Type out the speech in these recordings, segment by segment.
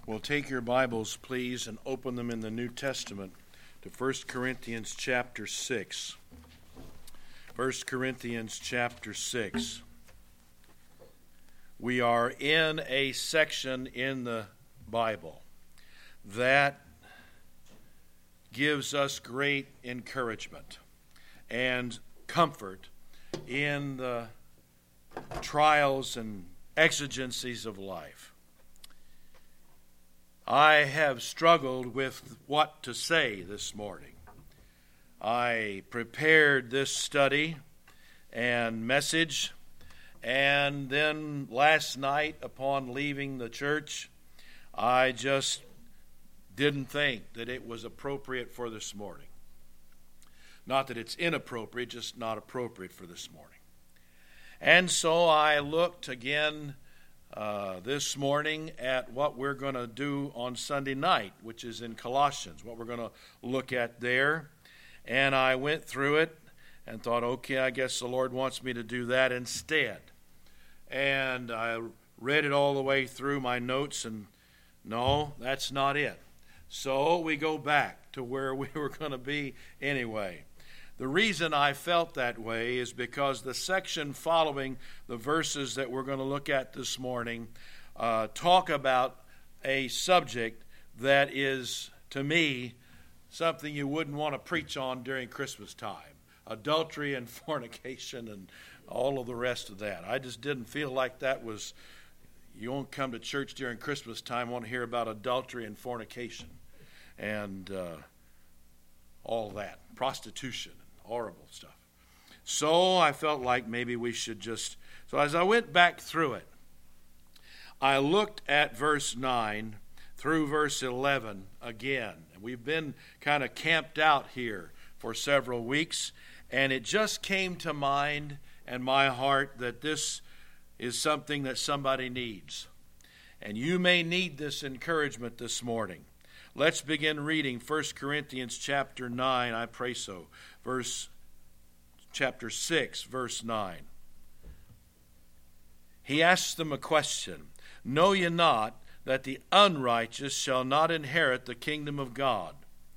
Well, take your Bibles, please, and open them in the New Testament to 1 Corinthians chapter 6. 1 Corinthians chapter 6. We are in a section in the Bible that gives us great encouragement and comfort in the trials and exigencies of life. I have struggled with what to say this morning. I prepared this study and message, and then last night upon leaving the church, I just didn't think that it was appropriate for this morning. Not that it's inappropriate, just not appropriate for this morning. And so I looked again this morning at what we're going to do on Sunday night, which is in Colossians, what we're going to look at there. And I went through it and thought, okay, I guess the Lord wants me to do that instead. And I read it all the way through my notes, and no, that's not it. So we go back to where we were going to be anyway. The reason I felt that way is because the section following the verses that we're going to look at this morning talk about a subject that is, to me, something you wouldn't want to preach on during Christmas time. Adultery and fornication and all of the rest of that. I just didn't feel like that was, you won't come to church during Christmas time, want to hear about adultery and fornication and all that, prostitution. Horrible stuff. So I felt like maybe we should so as I went back through it, I looked at verse 9 through verse 11 again. And we've been kind of camped out here for several weeks, and it just came to mind and my heart that this is something that somebody needs. And you may need this encouragement this morning. Let's begin reading 1 Corinthians chapter 9, I pray so. Chapter 6, verse 9. He asks them a question. Know ye not that the unrighteous shall not inherit the kingdom of God?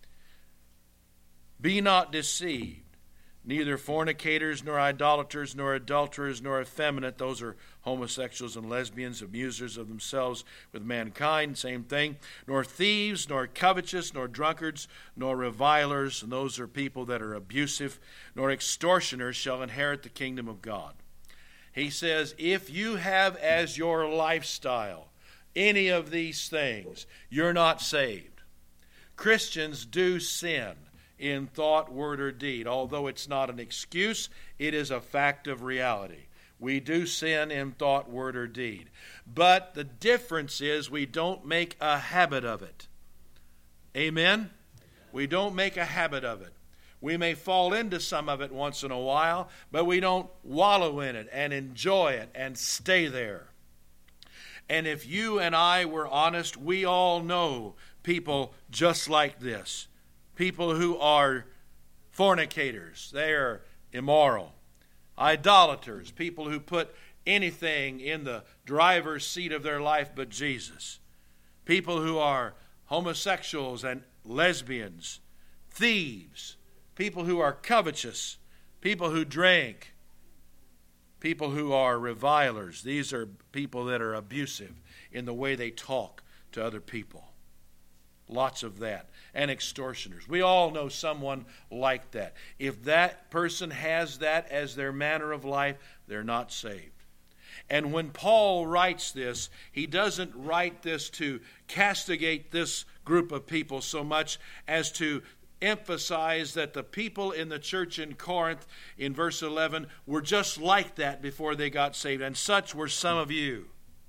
Be not deceived. Neither fornicators, nor idolaters, nor adulterers, nor effeminate, those are homosexuals and lesbians, abusers of themselves with mankind, same thing, nor thieves, nor covetous, nor drunkards, nor revilers, and those are people that are abusive, nor extortioners shall inherit the kingdom of God. He says, if you have as your lifestyle any of these things, you're not saved. Christians do sin in thought, word, or deed. Although it's not an excuse, it is a fact of reality. We do sin in thought, word, or deed. But the difference is we don't make a habit of it. Amen? We don't make a habit of it. We may fall into some of it once in a while, but we don't wallow in it and enjoy it and stay there. And if you and I were honest, we all know people just like this. People who are fornicators, they are immoral. Idolaters, people who put anything in the driver's seat of their life but Jesus. People who are homosexuals and lesbians. Thieves. People who are covetous. People who drink. People who are revilers. These are people that are abusive in the way they talk to other people. Lots of that. And extortioners. We all know someone like that. If that person has that as their manner of life, they're not saved. And when Paul writes this, he doesn't write this to castigate this group of people so much as to emphasize that the people in the church in Corinth, in verse 11, were just like that before they got saved. And such were some of you.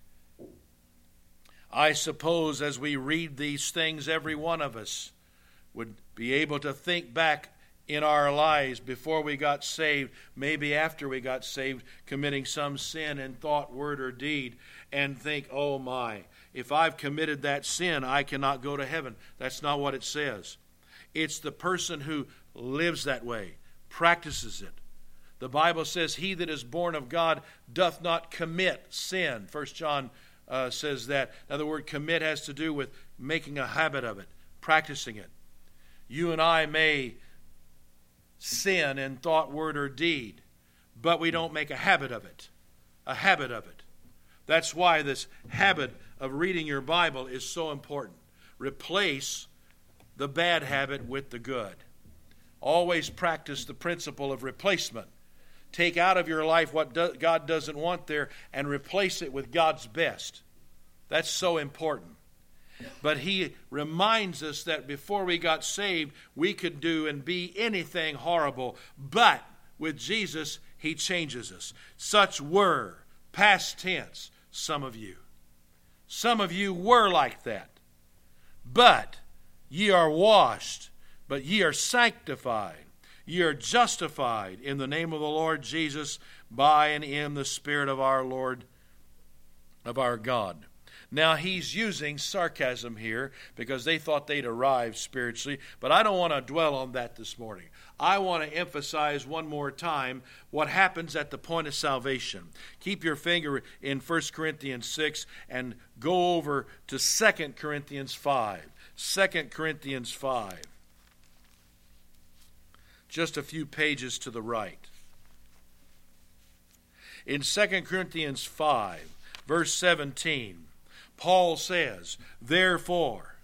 I suppose as we read these things, every one of us would be able to think back in our lives before we got saved, maybe after we got saved, committing some sin in thought, word, or deed, and think, oh my, if I've committed that sin, I cannot go to heaven. That's not what it says. It's the person who lives that way, practices it. The Bible says, he that is born of God doth not commit sin. 1 John says that. Now, the word commit has to do with making a habit of it, practicing it. You and I may sin in thought, word, or deed, but we don't make a habit of it. A habit of it. That's why this habit of reading your Bible is so important. Replace the bad habit with the good. Always practice the principle of replacement. Take out of your life what God doesn't want there and replace it with God's best. That's so important. But he reminds us that before we got saved, we could do and be anything horrible. But with Jesus, he changes us. Such were, past tense, some of you. Some of you were like that. But ye are washed, but ye are sanctified. Ye are justified in the name of the Lord Jesus by and in the Spirit of our Lord, of our God. Now, he's using sarcasm here because they thought they'd arrived spiritually, but I don't want to dwell on that this morning. I want to emphasize one more time what happens at the point of salvation. Keep your finger in 1 Corinthians 6 and go over to 2 Corinthians 5. 2 Corinthians 5. Just a few pages to the right. In 2 Corinthians 5, verse 17, Paul says, Therefore,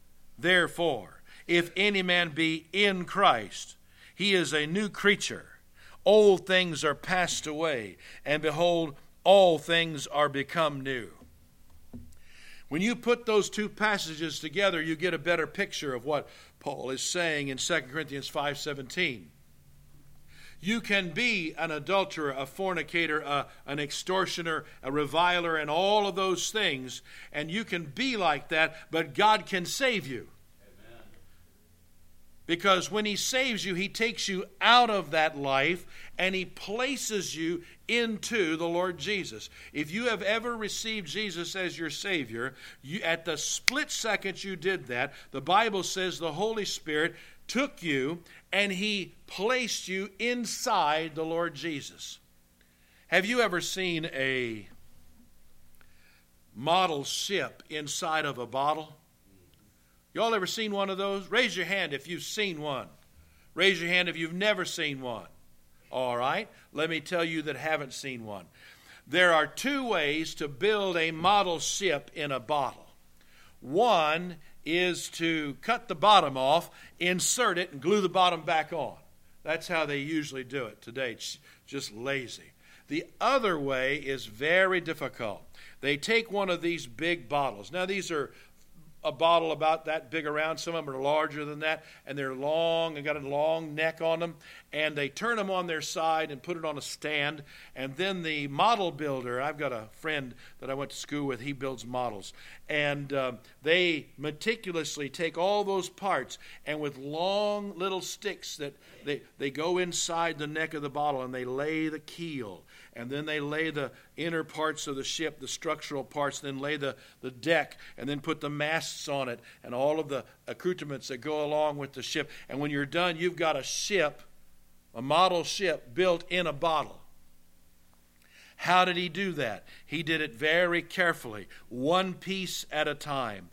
if any man be in Christ, he is a new creature. Old things are passed away, and behold, all things are become new. When you put those two passages together, you get a better picture of what Paul is saying in 2 Corinthians 5:17. You can be an adulterer, a fornicator, an extortioner, a reviler, and all of those things, and you can be like that, but God can save you. Amen. Because when he saves you, he takes you out of that life, and he places you into the Lord Jesus. If you have ever received Jesus as your Savior, at the split second you did that, the Bible says the Holy Spirit took you and he placed you inside the Lord Jesus. Have you ever seen a model ship inside of a bottle? Y'all ever seen one of those? Raise your hand if you've seen one. Raise your hand if you've never seen one. All right, let me tell you that haven't seen one. There are two ways to build a model ship in a bottle. One is to cut the bottom off, insert it, and glue the bottom back on. That's how they usually do it today. It's just lazy. The other way is very difficult. They take one of these big bottles. Now, these are a bottle about that big around. Some of them are larger than that, and they're long and got a long neck on them. And they turn them on their side and put it on a stand. And then the model builder, I've got a friend that I went to school with, he builds models. And they meticulously take all those parts, and with long little sticks that they go inside the neck of the bottle, and they lay the keel. And then they lay the inner parts of the ship, the structural parts, then lay the deck, and then put the masts on it, and all of the accoutrements that go along with the ship. And when you're done, you've got a ship, a model ship, built in a bottle. How did he do that? He did it very carefully, one piece at a time,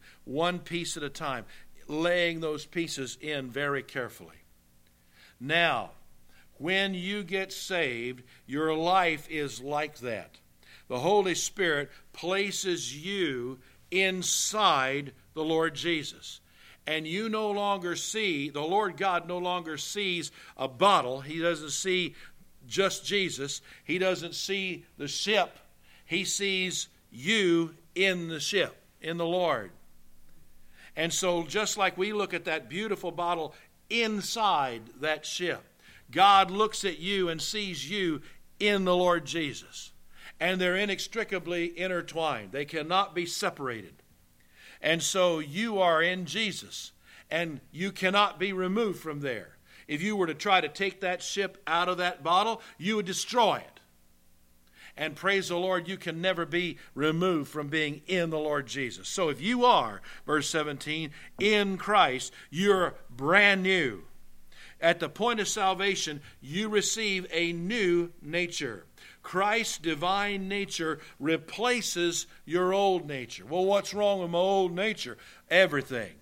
laying those pieces in very carefully. Now, when you get saved, your life is like that. The Holy Spirit places you inside the Lord Jesus. And you no longer see, the Lord God no longer sees a bottle. He doesn't see just Jesus. He doesn't see the ship. He sees you in the ship, in the Lord. And so just like we look at that beautiful bottle inside that ship, God looks at you and sees you in the Lord Jesus. And they're inextricably intertwined. They cannot be separated. And so you are in Jesus, and you cannot be removed from there. If you were to try to take that ship out of that bottle, you would destroy it. And praise the Lord, you can never be removed from being in the Lord Jesus. So if you are, verse 17, in Christ, you're brand new. At the point of salvation, you receive a new nature. Christ's divine nature replaces your old nature. Well, what's wrong with my old nature? Everything.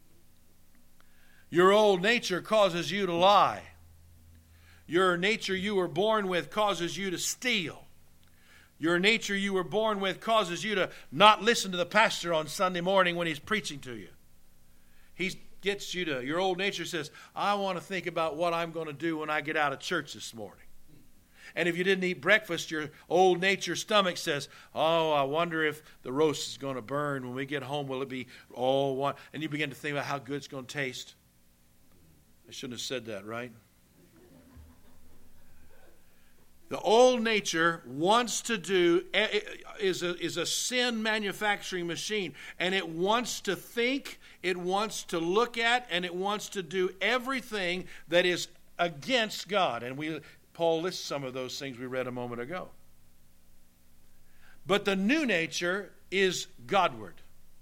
Your old nature causes you to lie. Your nature you were born with causes you to steal. Your nature you were born with causes you to not listen to the pastor on Sunday morning when he's preaching to you. He gets you to, your old nature says, I want to think about what I'm going to do when I get out of church this morning. And if you didn't eat breakfast, your old nature stomach says, oh, I wonder if the roast is going to burn. When we get home, will it be all one? And you begin to think about how good it's going to taste. I shouldn't have said that, right? The old nature wants to do, is a sin manufacturing machine. And it wants to think, it wants to look at, and it wants to do everything that is against God. And Paul lists some of those things we read a moment ago. But the new nature is Godward.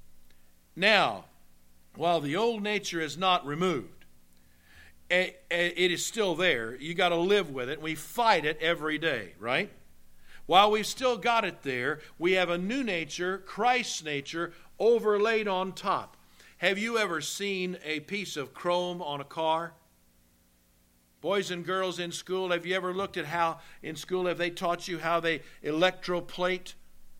Now, while the old nature is not removed, it is still there. You got to live with it. We fight it every day, right? While we've still got it there, we have a new nature, Christ's nature, overlaid on top. Have you ever seen a piece of chrome on a car? Boys and girls in school, have you ever looked at how in school have they taught you how they electroplate?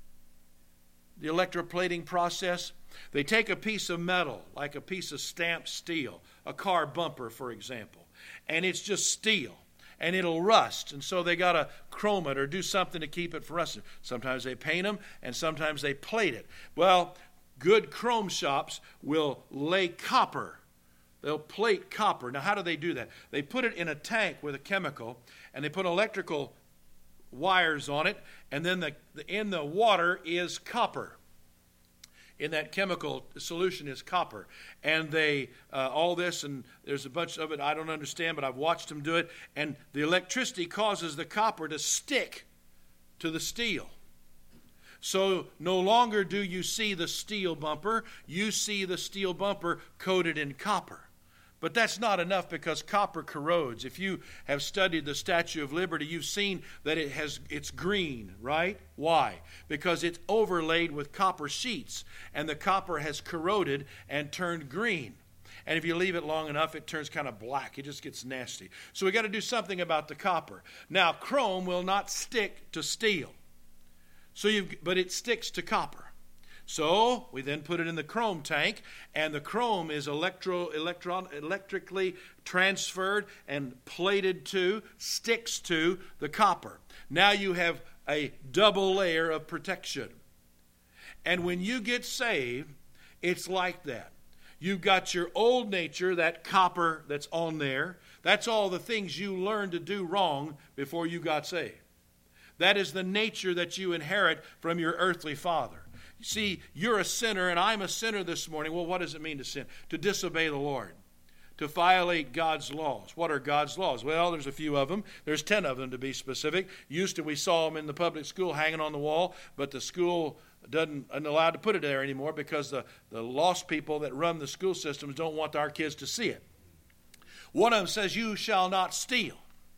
The electroplating process? They take a piece of metal, like a piece of stamped steel, a car bumper, for example, and it's just steel, and it'll rust, and so they got to chrome it or do something to keep it from rusting. Sometimes they paint them, and sometimes they plate it. Well, good chrome shops will lay copper. They'll plate copper. Now, how do they do that? They put it in a tank with a chemical, and they put electrical wires on it, and then in the water is copper. In that chemical solution is copper. And they, all this, and there's a bunch of it I don't understand, but I've watched them do it. And the electricity causes the copper to stick to the steel. So no longer do you see the steel bumper, you see the steel bumper coated in copper. But that's not enough because copper corrodes. If you have studied the Statue of Liberty, you've seen that it's green, right? Why? Because it's overlaid with copper sheets, and the copper has corroded and turned green. And if you leave it long enough, it turns kind of black. It just gets nasty. So we got to do something about the copper. Now, chrome will not stick to steel, but it sticks to copper. So we then put it in the chrome tank, and the chrome is electrically transferred and plated to, sticks to the copper. Now you have a double layer of protection. And when you get saved, it's like that. You've got your old nature, that copper that's on there. That's all the things you learned to do wrong before you got saved. That is the nature that you inherit from your earthly father. You see, you're a sinner and I'm a sinner this morning. Well, what does it mean to sin? To disobey the Lord. To violate God's laws. What are God's laws? Well, there's a few of them. There's 10 of them to be specific. We saw them in the public school hanging on the wall, but the school isn't allowed to put it there anymore because the lost people that run the school systems don't want our kids to see it. One of them says, you shall not steal.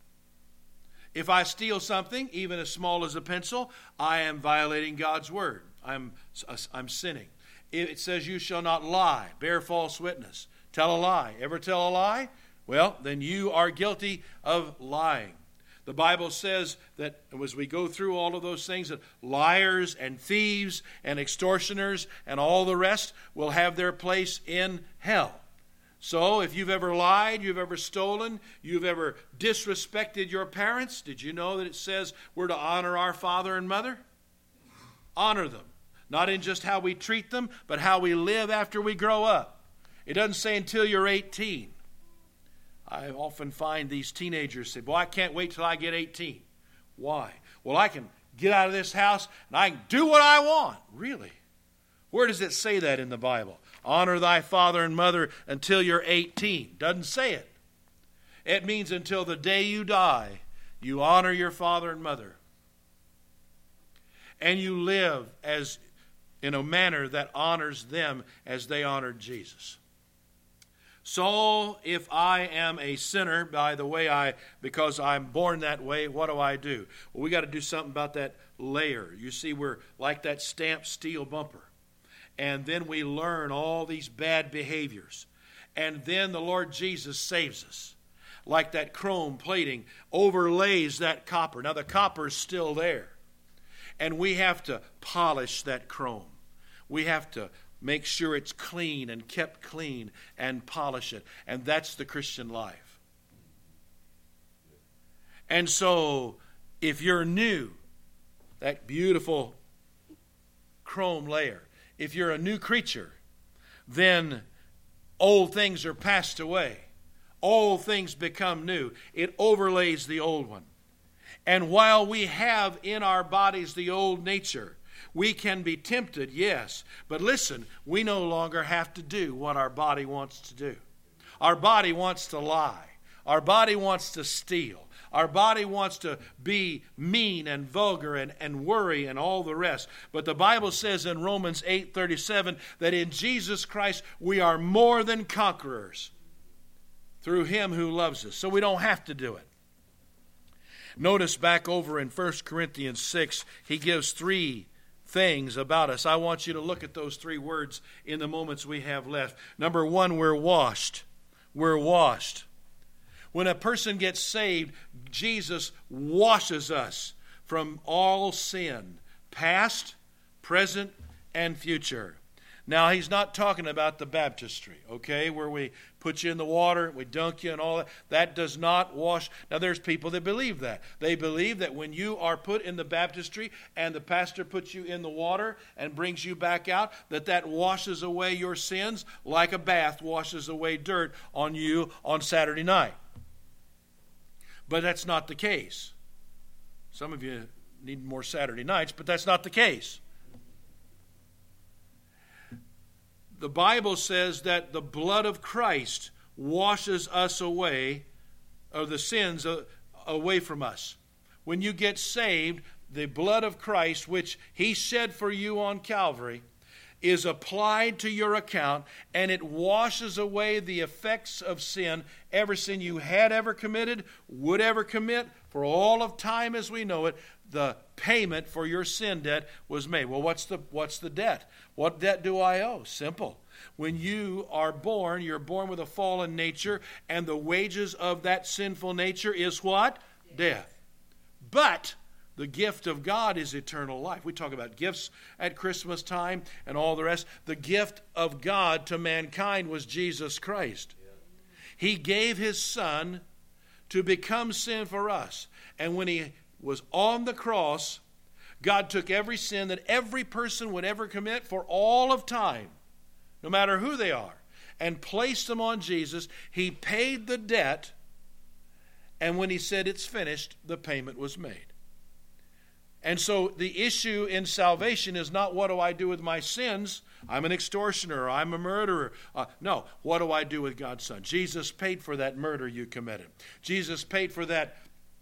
If I steal something, even as small as a pencil, I am violating God's word. I'm sinning. It says you shall not lie, bear false witness, tell a lie. Ever tell a lie? Well, then you are guilty of lying. The Bible says that as we go through all of those things, that liars and thieves and extortioners and all the rest will have their place in hell. So if you've ever lied, you've ever stolen, you've ever disrespected your parents, did you know that it says we're to honor our father and mother? Honor them. Not in just how we treat them, but how we live after we grow up. It doesn't say until you're 18. I often find these teenagers say, boy, I can't wait till I get 18. Why? Well, I can get out of this house and I can do what I want. Really? Where does it say that in the Bible? Honor thy father and mother until you're 18. Doesn't say it. It means until the day you die, you honor your father and mother. And you live as in a manner that honors them as they honored Jesus. So if I am a sinner, because I'm born that way, what do? Well, we got to do something about that layer. You see, we're like that stamped steel bumper. And then we learn all these bad behaviors. And then the Lord Jesus saves us. Like that chrome plating overlays that copper. Now the copper is still there. And we have to polish that chrome. We have to make sure it's clean and kept clean and polish it. And that's the Christian life. And so, if you're new, that beautiful chrome layer, if you're a new creature, then old things are passed away. Old things become new. It overlays the old one. And while we have in our bodies the old nature, we can be tempted, yes. But listen, we no longer have to do what our body wants to do. Our body wants to lie. Our body wants to steal. Our body wants to be mean and vulgar and worry and all the rest. But the Bible says in Romans 8:37 that in Jesus Christ we are more than conquerors through Him who loves us. So we don't have to do it. Notice back over in 1 Corinthians 6, he gives 3 things about us. I want you to look at those 3 words in the moments we have left. Number 1, we're washed. We're washed. When a person gets saved, Jesus washes us from all sin, past, present, and future. Now, he's not talking about the baptistry, okay, where we put you in the water, we dunk you and all that. That does not wash. Now, there's people that believe that. They believe that when you are put in the baptistry and the pastor puts you in the water and brings you back out, that washes away your sins like a bath washes away dirt on you on Saturday night. But that's not the case. Some of you need more Saturday nights, but that's not the case. The Bible says that the blood of Christ washes us away, or the sins away from us. When you get saved, the blood of Christ, which He shed for you on Calvary, is applied to your account, and it washes away the effects of sin, every sin you had ever committed, would ever commit, for all of time as we know it. The payment for your sin debt was made. Well, what's the debt? What debt do I owe? Simple. When you are born, you're born with a fallen nature, and the wages of that sinful nature is what? Death. But the gift of God is eternal life. We talk about gifts at Christmas time and all the rest. The gift of God to mankind was Jesus Christ. He gave His Son to become sin for us. And when He was on the cross, God took every sin that every person would ever commit for all of time, no matter who they are, and placed them on Jesus. He paid the debt, and when He said it's finished, the payment was made. And so the issue in salvation is not what do I do with my sins? I'm an extortioner, I'm a murderer. No, what do I do with God's Son? Jesus paid for that murder you committed. Jesus paid for that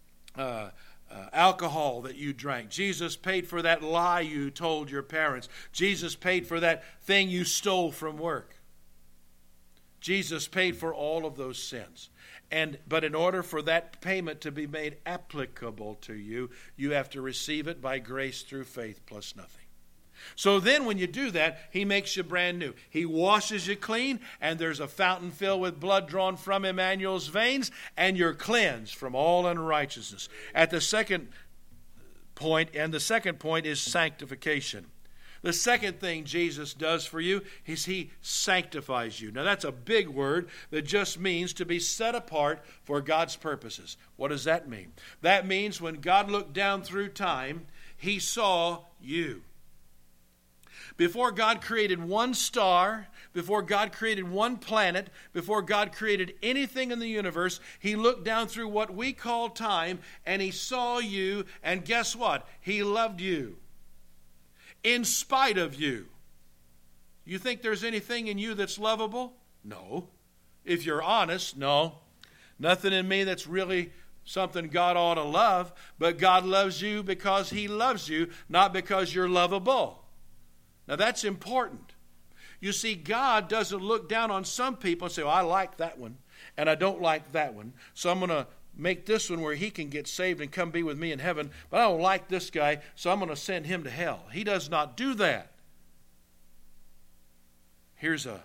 alcohol that you drank. Jesus paid for that lie you told your parents. Jesus paid for that thing you stole from work. Jesus paid for all of those sins. But in order for that payment to be made applicable to you, you have to receive it by grace through faith plus nothing. So then when you do that, He makes you brand new. He washes you clean, and there's a fountain filled with blood drawn from Emmanuel's veins, and you're cleansed from all unrighteousness. At the second point, and the second point is sanctification. The second thing Jesus does for you is He sanctifies you. Now that's a big word that just means to be set apart for God's purposes. What does that mean? That means when God looked down through time, He saw you. Before God created one star, before God created one planet, before God created anything in the universe, He looked down through what we call time, and He saw you, and guess what? He loved you. In spite of you. You think there's anything in you that's lovable? No. If you're honest, no. Nothing in me that's really something God ought to love, but God loves you because He loves you, not because you're lovable. Now that's important. You see, God doesn't look down on some people and say, well, I like that one, and I don't like that one, so I'm going to make this one where he can get saved and come be with me in heaven, but I don't like this guy, so I'm going to send him to hell. He does not do that. Here's a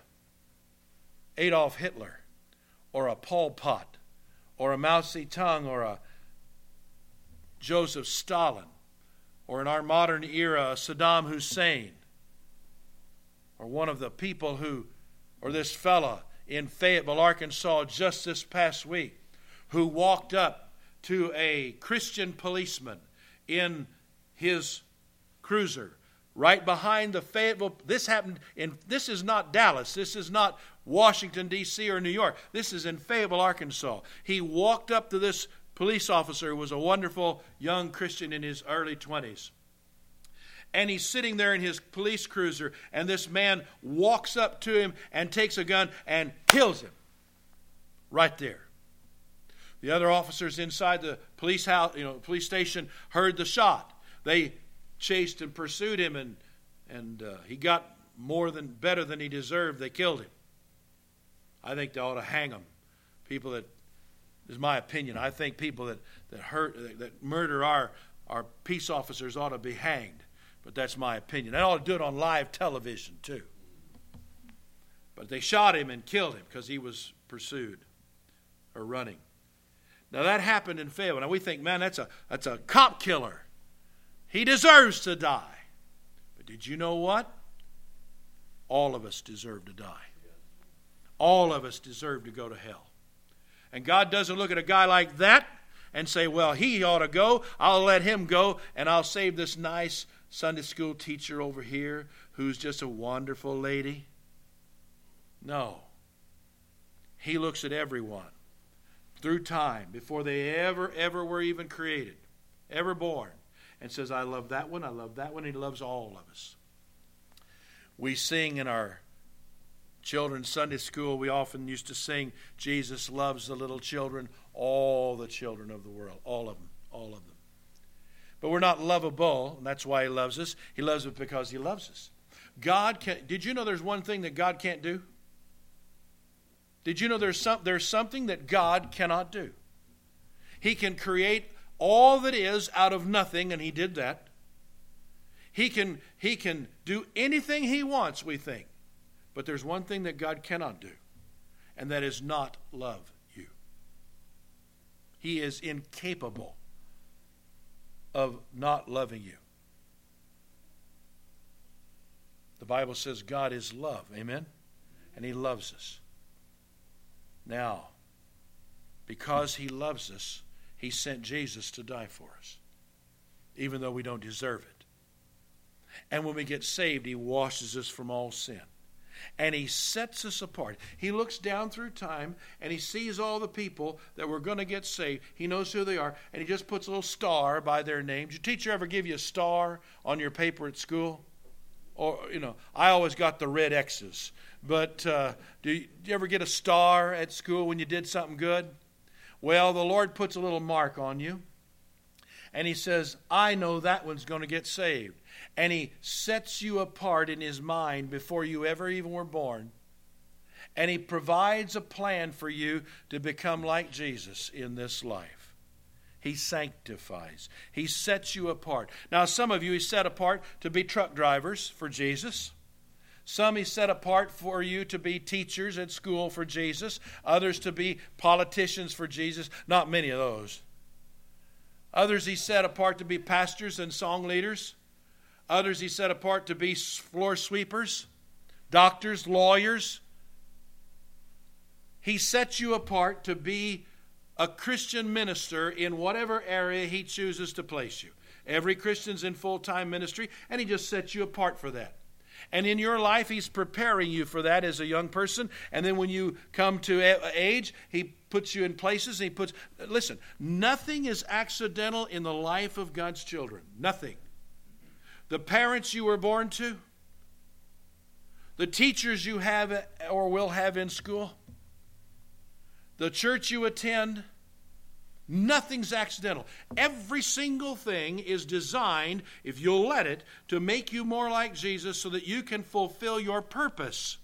Adolf Hitler, or a Pol Pot, or a Mao Zedong, or a Joseph Stalin, or in our modern era, a Saddam Hussein, or one of the people who, or this fella in Fayetteville, Arkansas, just this past week, who walked up to a Christian policeman in his cruiser right behind the Fayetteville. This is not Dallas. This is not Washington, D.C. or New York. This is in Fayetteville, Arkansas. He walked up to this police officer who was a wonderful young Christian in his early 20s. And he's sitting there in his police cruiser, and this man walks up to him and takes a gun and kills him right there. The other officers inside the police house, police station, heard the shot. They chased and pursued him, and he got better than he deserved. They killed him. I think they ought to hang him. People that, this is my opinion, I think people that murder our peace officers ought to be hanged. But that's my opinion. They ought to do it on live television too. But they shot him and killed him because he was pursued or running. Now that happened in Fayetteville. Now we think, man, that's a cop killer. He deserves to die. But did you know what? All of us deserve to die. All of us deserve to go to hell. And God doesn't look at a guy like that and say, well, he ought to go. I'll let him go, and I'll save this nice Sunday school teacher over here who's just a wonderful lady. No. He looks at everyone through time, before they ever were even created, ever born, and says, I love that one, I love that one. He loves all of us. We sing in our children's Sunday school, we often used to sing, Jesus loves the little children, all the children of the world, all of them, all of them. But we're not lovable, and that's why he loves us. He loves us because he loves us. Did you know there's one thing that God can't do? Did you know there's something that God cannot do? He can create all that is out of nothing, and he did that. He can do anything he wants, we think. But there's one thing that God cannot do, and that is not love you. He is incapable of not loving you. The Bible says God is love, amen? And he loves us. Now, because he loves us, he sent Jesus to die for us, even though we don't deserve it. And when we get saved, he washes us from all sin. And he sets us apart. He looks down through time and he sees all the people that were going to get saved. He knows who they are, and he just puts a little star by their names. Your teacher ever give you a star on your paper at school? Or, I always got the red X's. But do you ever get a star at school when you did something good? Well, the Lord puts a little mark on you. And he says, I know that one's going to get saved. And he sets you apart in his mind before you ever even were born. And he provides a plan for you to become like Jesus in this life. He sanctifies. He sets you apart. Now, some of you he set apart to be truck drivers for Jesus. Some he set apart for you to be teachers at school for Jesus. Others to be politicians for Jesus. Not many of those. Others he set apart to be pastors and song leaders. Others he set apart to be floor sweepers, doctors, lawyers. He sets you apart to be a Christian minister in whatever area he chooses to place you. Every Christian's in full-time ministry, and he just sets you apart for that. And in your life, he's preparing you for that as a young person. And then when you come to age, he puts you in places. Listen, nothing is accidental in the life of God's children. Nothing. The parents you were born to, the teachers you have or will have in school, the church you attend, Nothing's accidental. Every single thing is designed, if you'll let it, to make you more like Jesus so that you can fulfill your purpose.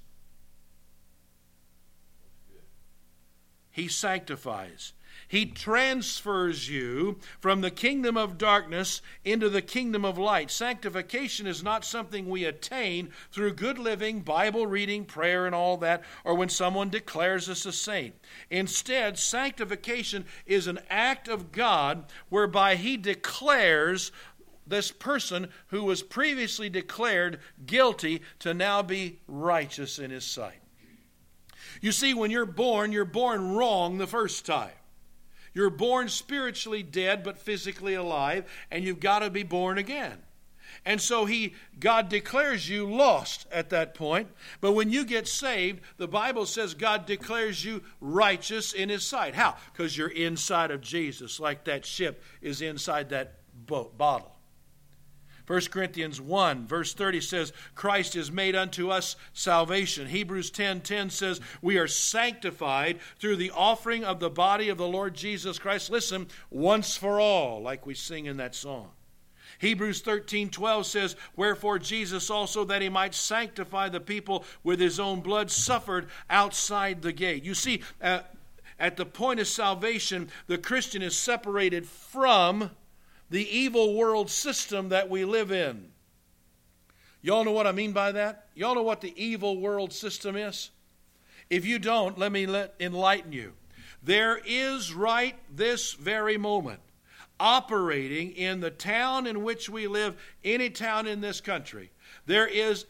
He sanctifies. He transfers you from the kingdom of darkness into the kingdom of light. Sanctification is not something we attain through good living, Bible reading, prayer, and all that, or when someone declares us a saint. Instead, sanctification is an act of God whereby He declares this person who was previously declared guilty to now be righteous in His sight. You see, when you're born wrong the first time. You're born spiritually dead but physically alive, and you've got to be born again. And so God declares you lost at that point. But when you get saved, the Bible says God declares you righteous in His sight. How? Because you're inside of Jesus, like that ship is inside that bottle. 1 Corinthians 1, verse 30 says, Christ is made unto us salvation. Hebrews 10:10 says, we are sanctified through the offering of the body of the Lord Jesus Christ. Listen, once for all, like we sing in that song. Hebrews 13:12 says, wherefore Jesus also, that He might sanctify the people with His own blood, suffered outside the gate. You see, at the point of salvation, the Christian is separated from the evil world system that we live in. Y'all know what I mean by that? Y'all know what the evil world system is? If you don't, let me enlighten you. There is right this very moment, operating in the town in which we live, any town in this country, there is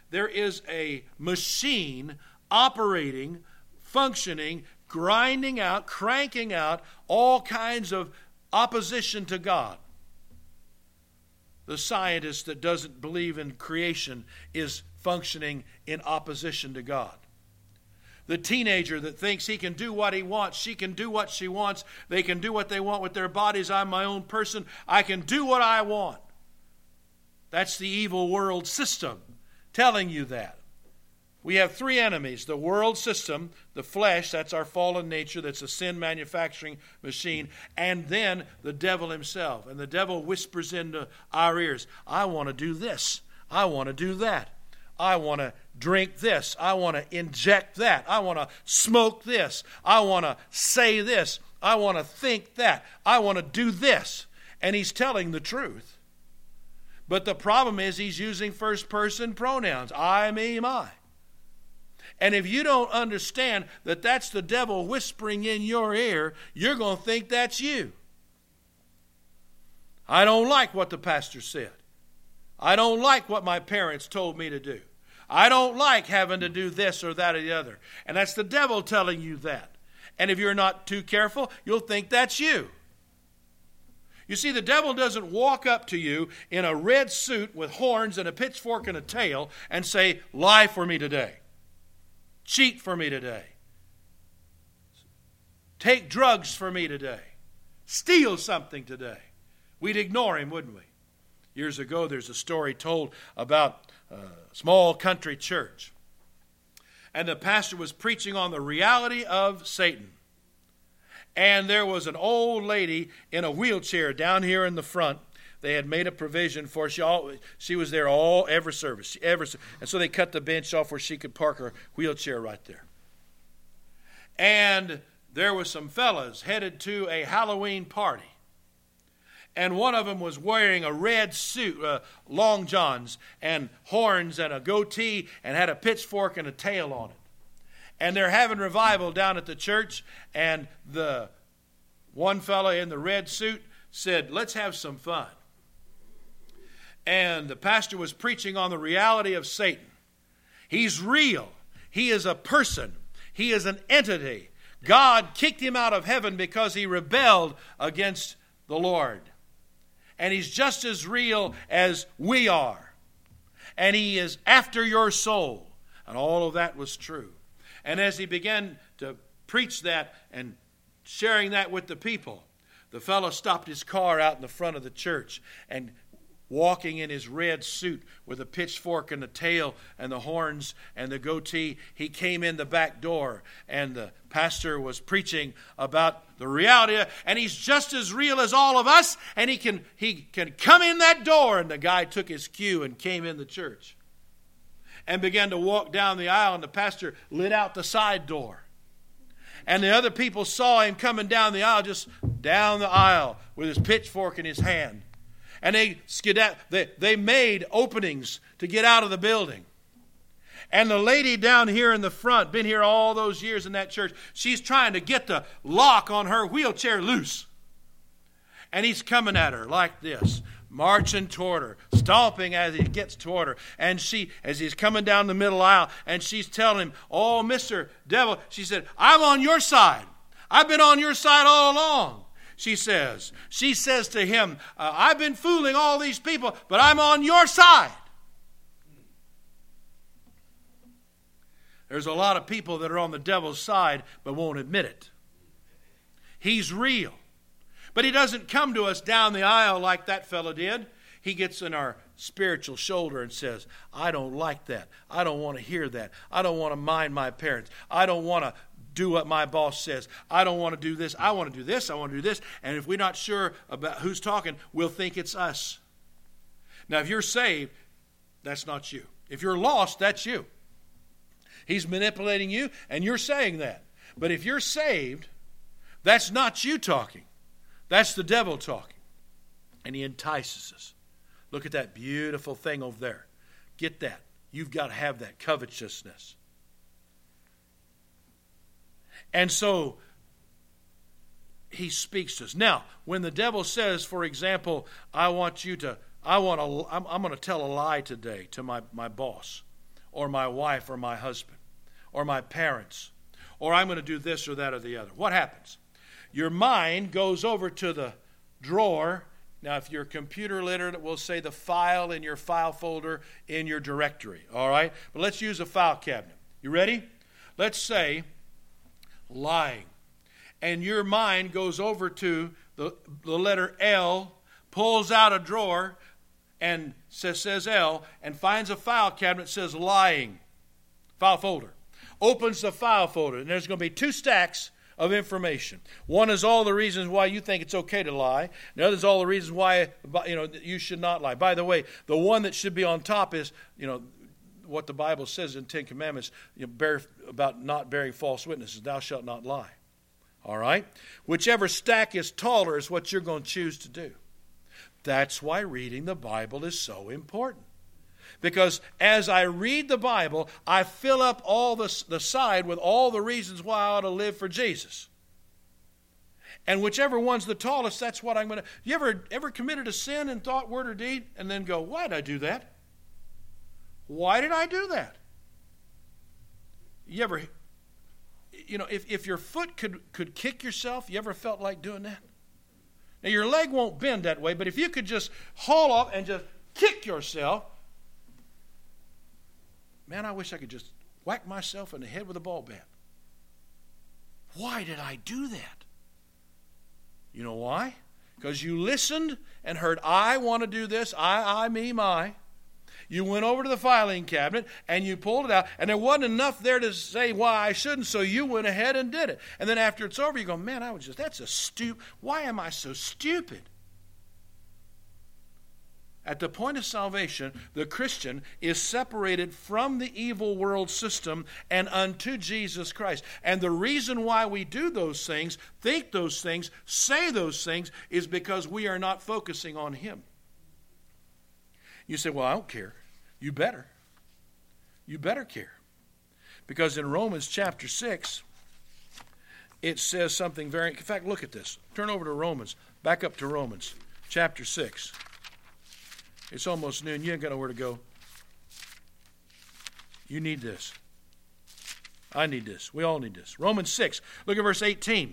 a machine operating, functioning, grinding out, cranking out all kinds of opposition to God. The scientist that doesn't believe in creation is functioning in opposition to God. The teenager that thinks he can do what he wants, she can do what she wants, they can do what they want with their bodies, I'm my own person, I can do what I want. That's the evil world system telling you that. We have three enemies: the world system, the flesh, that's our fallen nature, that's a sin manufacturing machine, and then the devil himself. And the devil whispers into our ears, I want to do this, I want to do that, I want to drink this, I want to inject that, I want to smoke this, I want to say this, I want to think that, I want to do this. And he's telling the truth. But the problem is he's using first-person pronouns, I, me, my. And if you don't understand that that's the devil whispering in your ear, you're going to think that's you. I don't like what the pastor said. I don't like what my parents told me to do. I don't like having to do this or that or the other. And that's the devil telling you that. And if you're not too careful, you'll think that's you. You see, the devil doesn't walk up to you in a red suit with horns and a pitchfork and a tail and say, lie for me today. Cheat for me today. Take drugs for me today. Steal something today. We'd ignore him, wouldn't we? Years ago, there's a story told about a small country church. And the pastor was preaching on the reality of Satan. And there was an old lady in a wheelchair down here in the front. They had made a provision for she was there every service. And so they cut the bench off where she could park her wheelchair right there. And there were some fellas headed to a Halloween party. And one of them was wearing a red suit, long johns and horns and a goatee, and had a pitchfork and a tail on it. And they're having revival down at the church, and the one fellow in the red suit said, let's have some fun. And the pastor was preaching on the reality of Satan. He's real. He is a person. He is an entity. God kicked him out of heaven because he rebelled against the Lord. And he's just as real as we are. And he is after your soul. And all of that was true. And as he began to preach that and sharing that with the people, the fellow stopped his car out in the front of the church and walking in his red suit with a pitchfork and the tail and the horns and the goatee. He came in the back door, and the pastor was preaching about the reality, and he's just as real as all of us, and he can come in that door. And the guy took his cue and came in the church and began to walk down the aisle, and the pastor lit out the side door. And the other people saw him coming down the aisle, just down the aisle with his pitchfork in his hand. And they made openings to get out of the building. And the lady down here in the front, been here all those years in that church, she's trying to get the lock on her wheelchair loose. And he's coming at her like this, marching toward her, stomping as he gets toward her. And as he's coming down the middle aisle, and she's telling him, "Oh, Mr. Devil," she said, "I'm on your side. I've been on your side all along." She says to him, "I've been fooling all these people, but I'm on your side." There's a lot of people that are on the devil's side but won't admit it. He's real. But he doesn't come to us down the aisle like that fellow did. He gets in our spiritual shoulder and says, "I don't like that. I don't want to hear that. I don't want to mind my parents. I don't want to do what my boss says. I don't want to do this. I want to do this. I want to do this." And if we're not sure about who's talking, we'll think it's us. Now, if you're saved, that's not you. If you're lost, that's you. He's manipulating you, and you're saying that. But if you're saved, that's not you talking. That's the devil talking. And he entices us. Look at that beautiful thing over there. Get that. You've got to have that covetousness. And so he speaks to us. Now, when the devil says, for example, I'm going to tell a lie today to my boss, or my wife, or my husband, or my parents, or I'm going to do this or that or the other. What happens? Your mind goes over to the drawer. Now, if you're computer literate, we'll say the file in your file folder in your directory. All right? But let's use a file cabinet. You ready? Let's say lying. And your mind goes over to the letter L, pulls out a drawer, and says L, and finds a file cabinet that says lying. File folder. Opens the file folder, and there's going to be 2 stacks of information. One is all the reasons why you think it's okay to lie. The other is all the reasons why you should not lie. By the way, the one that should be on top is what the Bible says in 10 Commandments, about not bearing false witnesses. Thou shalt not lie. All right? Whichever stack is taller is what you're going to choose to do. That's why reading the Bible is so important. Because as I read the Bible, I fill up all the side with all the reasons why I ought to live for Jesus. And whichever one's the tallest, that's what I'm going to... You ever committed a sin in thought, word, or deed, and then go, why did I do that? Why did I do that? You ever... if your foot could kick yourself, you ever felt like doing that? Now, your leg won't bend that way, but if you could just haul off and just kick yourself... Man, I wish I could just whack myself in the head with a ball bat. Why did I do that? You know why? Because you listened and heard, I want to do this, I, me, my. You went over to the filing cabinet and you pulled it out, and there wasn't enough there to say why I shouldn't, so you went ahead and did it. And then after it's over, you go, man, why am I so stupid? At the point of salvation, the Christian is separated from the evil world system and unto Jesus Christ. And the reason why we do those things, think those things, say those things, is because we are not focusing on Him. You say, well, I don't care. You better. You better care. Because in Romans chapter 6, it says something very... In fact, look at this. Turn over to Romans. Back up to Romans chapter 6. It's almost noon. You ain't got nowhere to go. You need this. I need this. We all need this. Romans 6. Look at verse 18.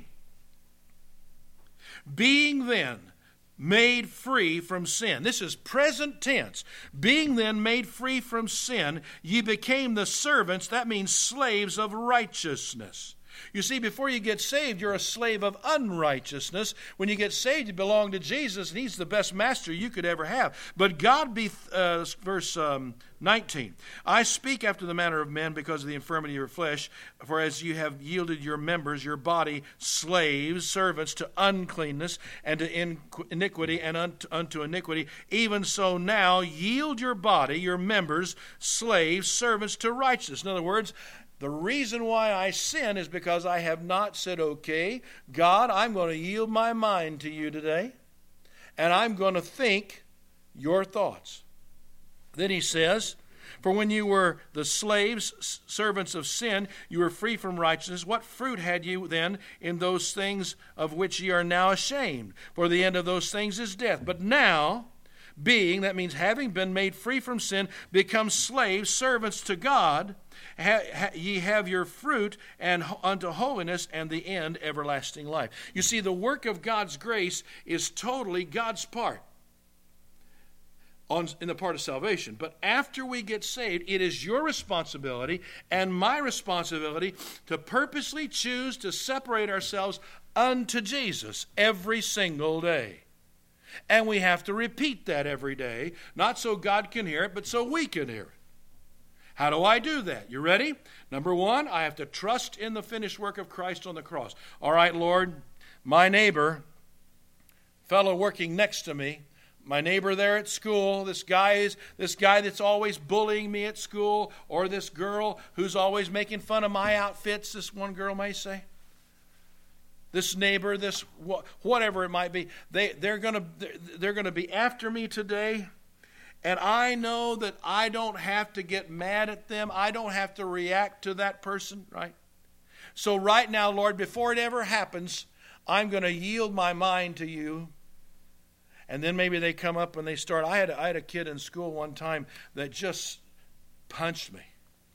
Being then made free from sin. This is present tense. Being then made free from sin, ye became the servants, that means slaves of righteousness. You see, before you get saved, you're a slave of unrighteousness. When you get saved, you belong to Jesus, and He's the best master you could ever have. But God verse 19, I speak after the manner of men because of the infirmity of your flesh, for as you have yielded your members, your body, slaves, servants to uncleanness and to iniquity and unto iniquity, even so now yield your body, your members, slaves, servants to righteousness. In other words, the reason why I sin is because I have not said, okay, God, I'm going to yield my mind to you today, and I'm going to think your thoughts. Then he says, for when you were the slaves, servants of sin, you were free from righteousness. What fruit had you then in those things of which ye are now ashamed? For the end of those things is death. But now, being, that means having been made free from sin, become slaves, servants to God, ye have your fruit and unto holiness, and the end everlasting life. You see, the work of God's grace is totally God's part in the part of salvation. But after we get saved, it is your responsibility and my responsibility to purposely choose to separate ourselves unto Jesus every single day. And we have to repeat that every day, not so God can hear it, but so we can hear it. How do I do that? You ready? Number one, I have to trust in the finished work of Christ on the cross. All right, Lord, my neighbor, fellow working next to me, my neighbor there at school, this guy that's always bullying me at school, or this girl who's always making fun of my outfits, this one girl may say. This neighbor, this whatever it might be, they're going to be after me today, and I know that I don't have to get mad at them. I don't have to react to that person, right? So right now, Lord, before it ever happens, I'm going to yield my mind to you. And then maybe they come up and they start. I had a kid in school one time that just punched me.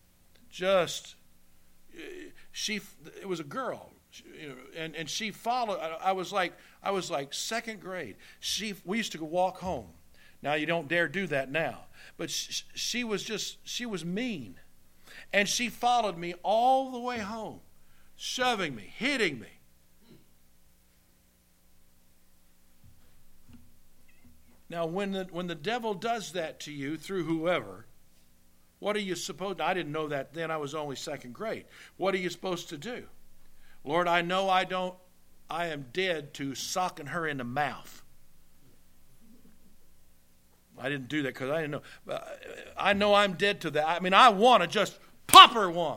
It was a girl. And she followed. I was like second grade. We used to walk home. Now you don't dare do that now. But she was mean, and she followed me all the way home, shoving me, hitting me. Now when the devil does that to you through whoever, what are you supposed? I didn't know that then. I was only second grade. What are you supposed to do? Lord, I know I am dead to socking her in the mouth. I didn't do that because I didn't know. I know I'm dead to that. I mean, I want to just pop her one.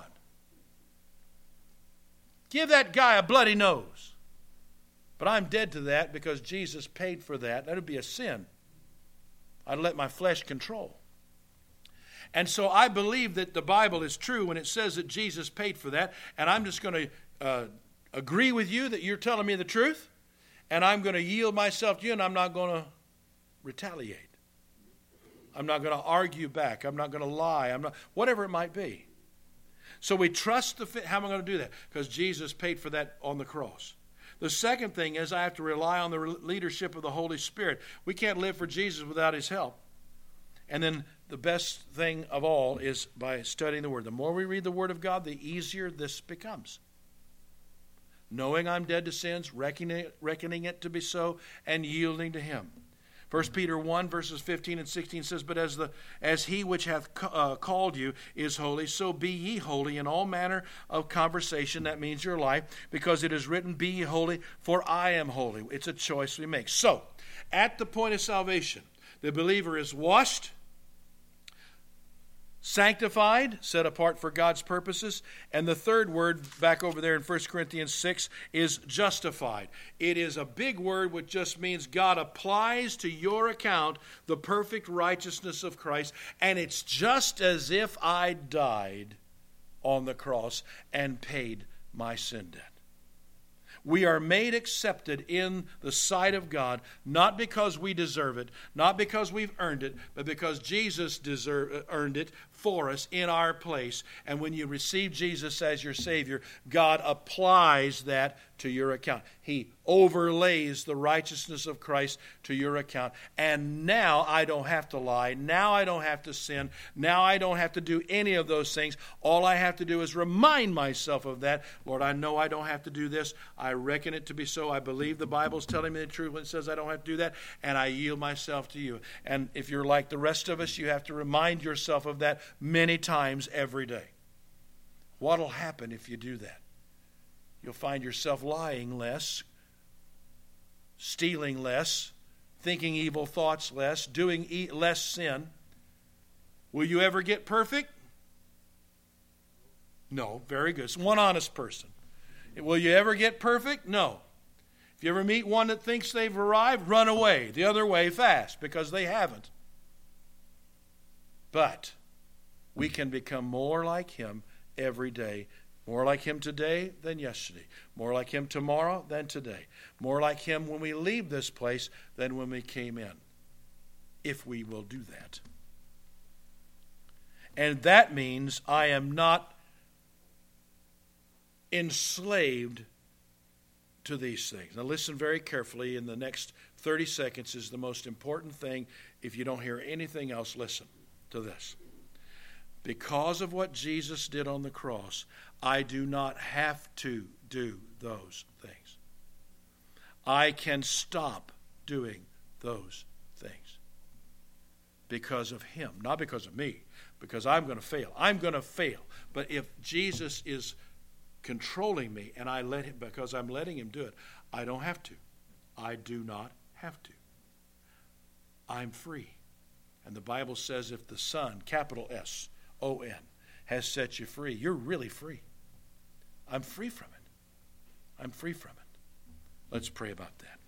Give that guy a bloody nose. But I'm dead to that because Jesus paid for that. That would be a sin. I'd let my flesh control. And so I believe that the Bible is true when it says that Jesus paid for that. And I'm just going to agree with you that you're telling me the truth, and I'm going to yield myself to you, and I'm not going to retaliate. I'm not going to argue back. I'm not going to lie. Whatever it might be. So we trust how am I going to do that? Because Jesus paid for that on the cross. The second thing is I have to rely on the leadership of the Holy Spirit. We can't live for Jesus without His help. And then the best thing of all is by studying the Word. The more we read the Word of God, the easier this becomes. Knowing I'm dead to sins, reckoning it to be so, and yielding to Him. 1 Peter 1, verses 15 and 16 says, but as He which hath called you is holy, so be ye holy in all manner of conversation. That means your life, because it is written, be ye holy, for I am holy. It's a choice we make. So, at the point of salvation, the believer is washed, sanctified, set apart for God's purposes. And the third word, back over there in 1 Corinthians 6, is justified. It is a big word which just means God applies to your account the perfect righteousness of Christ. And it's just as if I died on the cross and paid my sin debt. We are made accepted in the sight of God, not because we deserve it, not because we've earned it, but because Jesus earned it for us in our place. And when you receive Jesus as your Savior, God applies that to your account. He overlays the righteousness of Christ to your account. And now I don't have to lie. Now I don't have to sin. Now I don't have to do any of those things. All I have to do is remind myself of that. Lord, I know I don't have to do this. I reckon it to be so. I believe the Bible's telling me the truth when it says I don't have to do that. And I yield myself to you. And if you're like the rest of us, you have to remind yourself of that many times every day. What'll happen if you do that? You'll find yourself lying less, stealing less, thinking evil thoughts less, doing less sin. Will you ever get perfect? No. Very good. It's one honest person. Will you ever get perfect? No. If you ever meet one that thinks they've arrived, run away the other way fast, because they haven't. But we can become more like him every day. More like him today than yesterday. More like him tomorrow than today. More like him when we leave this place than when we came in. If we will do that. And that means I am not enslaved to these things. Now listen very carefully. In the next 30 seconds is the most important thing. If you don't hear anything else, listen to this. Because of what Jesus did on the cross, I do not have to do those things. I can stop doing those things because of him, not because of me, because I'm going to fail. I'm going to fail. But if Jesus is controlling me and I let him, because I'm letting him do it, I don't have to. I do not have to. I'm free. And the Bible says if the Son, capital S-O-N, has set you free, you're really free. I'm free from it. I'm free from it. Let's pray about that.